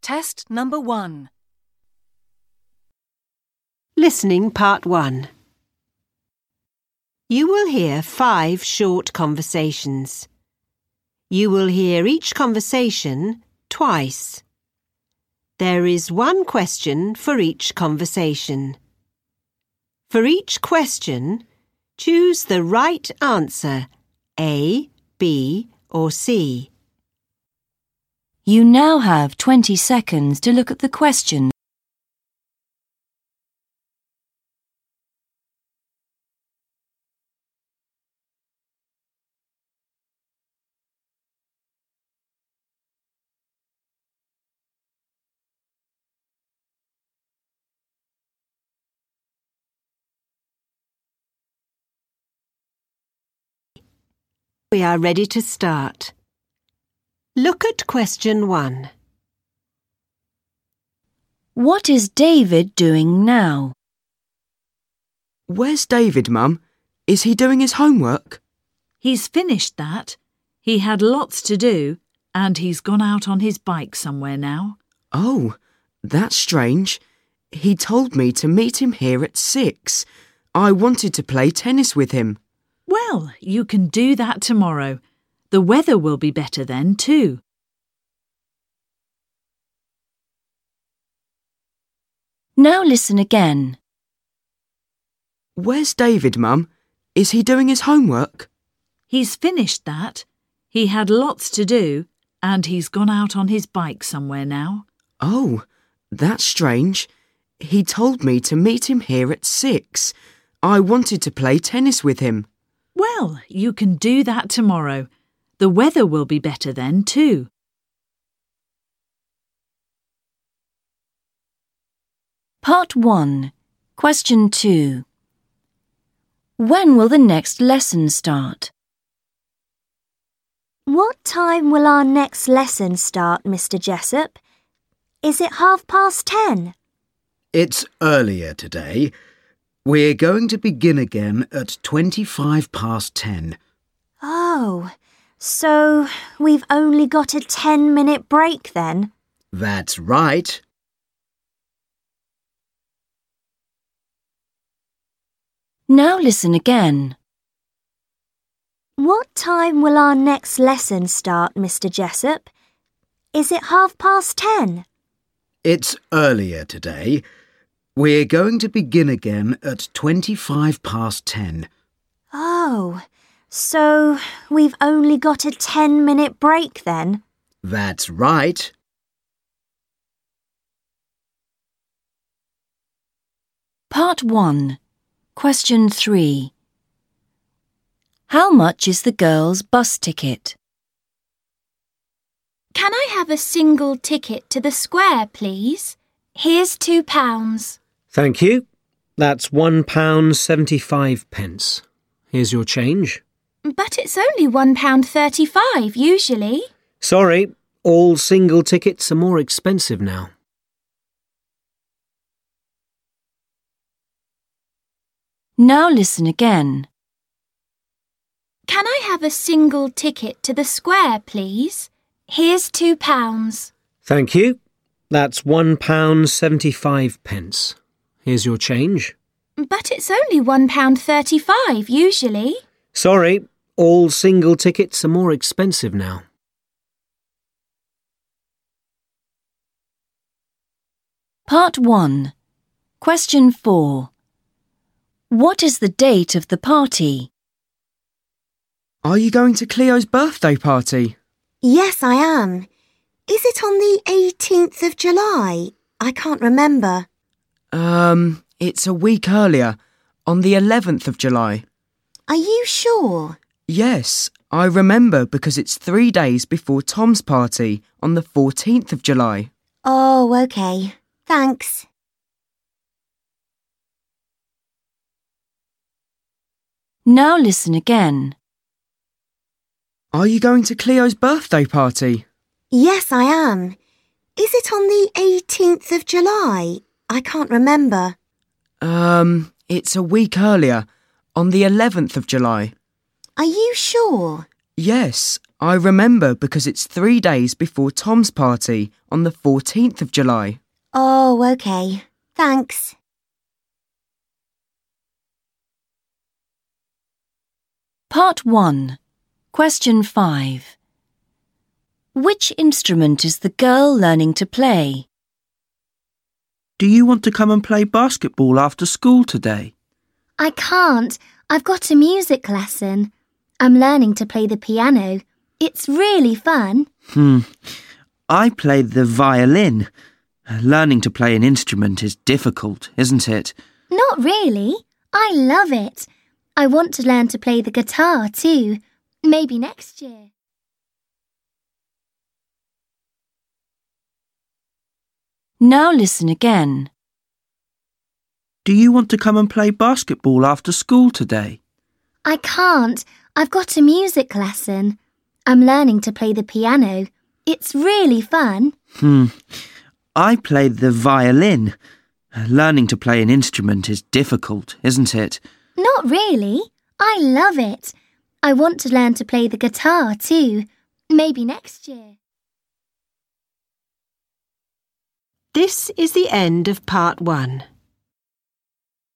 Test number 1. Listening Part 1. You will hear 5 short conversations. You will hear each conversation twice. There is 1 question for each conversation. For each question, choose the right answer, A, B, or C. You now have 20 seconds to look at the question. We are ready to start. Look at question 1. What is David doing now? Where's David, Mum? Is he doing his homework? He's finished that. He had lots to do, and he's gone out on his bike somewhere now. Oh, that's strange. He told me to meet him here at 6. I wanted to play tennis with him. Well, you can do that tomorrow. The weather will be better then too. Now listen again. Where's David, Mum? Is he doing his homework? He's finished that. He had lots to do, and he's gone out on his bike somewhere now. Oh, that's strange. He told me to meet him here at 6. I wanted to play tennis with him. Well, you can do that tomorrow. The weather will be better then too. Part 1. Question 2. When will the next lesson start? What time will our next lesson start, Mr. Jessup? Is it 10:30? It's earlier today. We're going to begin again at 10:25. Oh, so we've only got a 10-minute break then? That's right. Now listen again. What time will our next lesson start, Mr. Jessup? Is it 10:30? It's earlier today. We're going to begin again at 10:25. Oh, so we've only got a 10-minute break then? That's right. Part 1. Question 3. How much is the girls' bus ticket? Can I have a single ticket to the square, please? Here's £2. Thank you. That's £1.75. Here's your change. But it's only £1.35 usually. Sorry, all single tickets are more expensive now. Now listen again. Can I have a single ticket to the square, please? Here's £2. Thank you. That's £1.75. Here's your change. But it's only £1.35 usually. Sorry, all single tickets are more expensive now. Part 1. Question 4. What is the date of the party? Are you going to Cleo's birthday party? Yes, I am. Is it on the 18th of July? I can't remember. It's a week earlier, on the 11th of July. Are you sure? Yes, I remember because it's 3 days before Tom's party on the 14th of July. Oh, OK. Thanks. Now listen again. Are you going to Cleo's birthday party? Yes, I am. Is it on the 18th of July? I can't remember. It's a week earlier, on the 11th of July. Are you sure? Yes, I remember because it's 3 days before Tom's party on the 14th of July. Oh, OK. Thanks. Part 1. Question 5. Which instrument is the girl learning to play? Do you want to come and play basketball after school today? I can't. I've got a music lesson. I'm learning to play the piano. It's really fun. I play the violin. Learning to play an instrument is difficult, isn't it? Not really. I love it. I want to learn to play the guitar too. Maybe next year. Now listen again. Do you want to come and play basketball after school today? I can't. I've got a music lesson. I'm learning to play the piano. It's really fun. I play the violin. Learning to play an instrument is difficult, isn't it? Not really. I love it. I want to learn to play the guitar too. Maybe next year. This is the end of part 1.